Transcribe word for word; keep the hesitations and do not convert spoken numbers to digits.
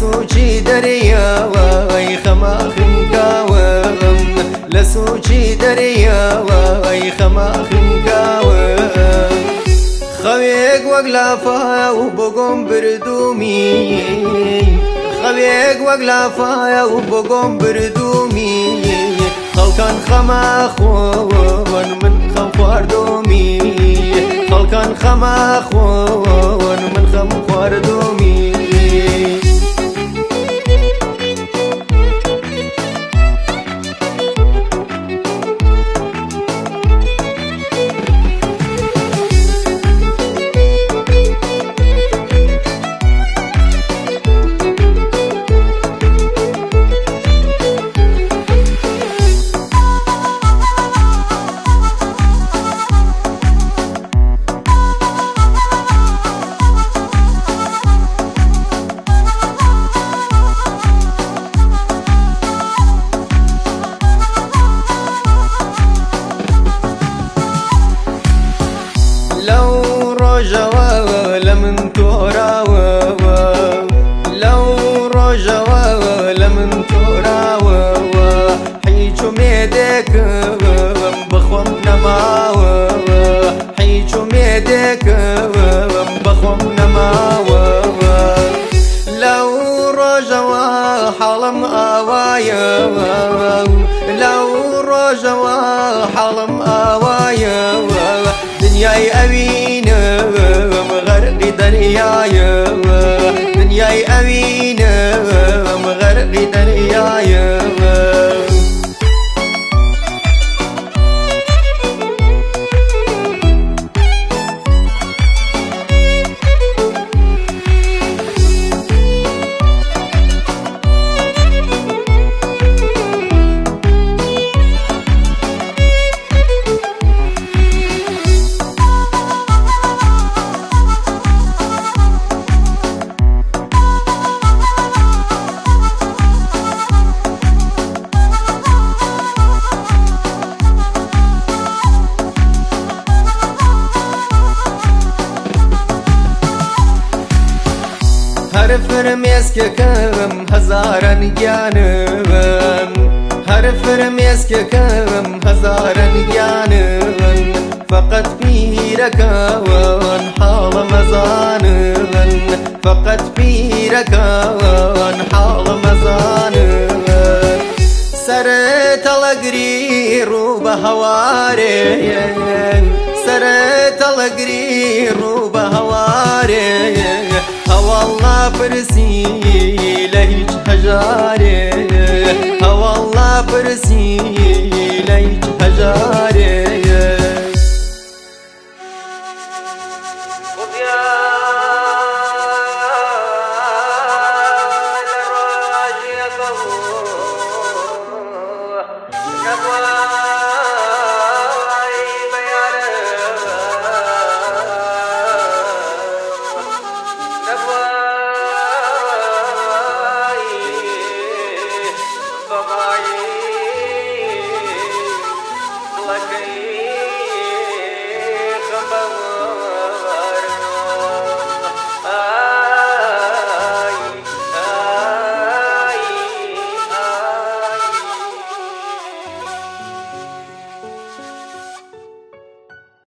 لسوچی دریاوای خەماخنگاوم لسوچی دریاوای خەماخنگاوم خەوێک وەک لافایە و بۆ گۆم بردومی خەوێک وەک لافایە و بۆ گۆم بردومی خەڵکان خەماخۆن من خەم خواردومی خەڵکان خەماخۆن من خەم خواردومی لو ڕۆژەوە لە من تۆراوە لەو ڕۆژەوە لە من تۆراوە هیچ ومێدێکم بەخۆم نەماوە هیچ ومێدێکم بەخۆم نەماوە لەو ڕۆژەوە حاڵم ئاوایە لەو ڕۆژەوە حاڵم ئاوایە دنیای ئەوینم غەرقی دەریایم دنیای ئەوینم غەرقی دەریایم هەر فرمێسکەکەم هەزارە گیانم هەر فرمێسکەکەم هەزارە گیانم فقط پیرەکەوان حاڵە مەزانن فقط پیرەکەوان حاڵە مەزانن سەرتەڵەگری ڕوو بە هەوارێ سەرتەڵەگری ڕوو بە هەوارێ هەواڵ ناپرسی